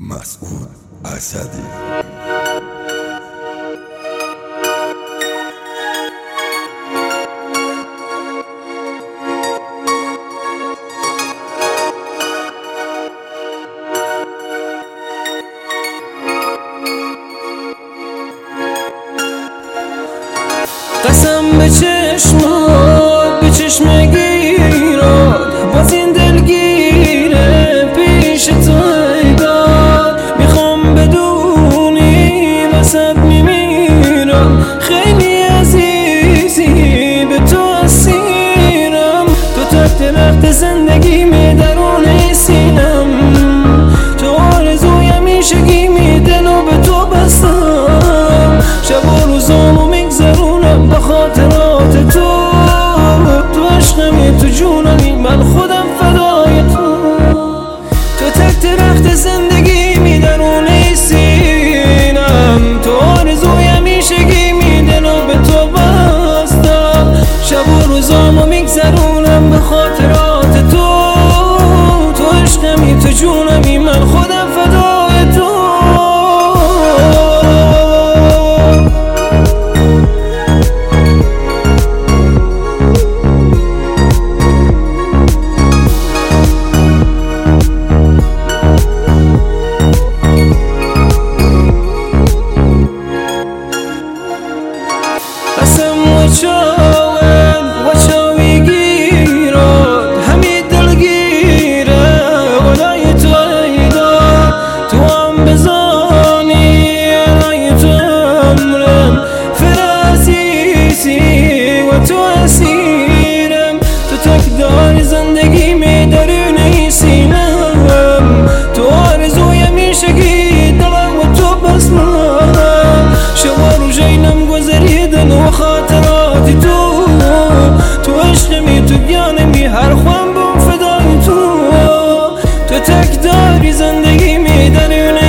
مسعود اسدی. قسم به چشمات، به چشم گیرات، باز این دلگیره پیش تو ایداد. میخوام بدونی وسط میمیرم، خیلی عزیزی به تو اسیرم. تو تک درخت زندگی می درون سینم، تو آرزوی همیشگی می دلو به تو بستم. شب و روزامو میگذرونم با خاطرات تو، تو عشقمی، تو جونمی، من خودم فدای تو. تو تک درخت زندگی می درون سینم، تو آرزوی همیشگی می دلو به تو بستم. شب و روزامو میگذرونم به خاطرات تو، تو عشقمی، تو جونمی، من خودم فدای تو. وچاوی گیراد همی دلگیره ولای تو ایداد. تو هم بزانی رای تو امرم، فرازیسی و تو اسیرم. تو تک داری زندگی می درون سینم، تو آرزوی همیشگی دلم و تو بسمم. شب و روزینم گذریدن و خاطراتی تو، تو عشقمی، تو گیانمی، هر خوام بم فدای تو. تو تک داری زندگی می درون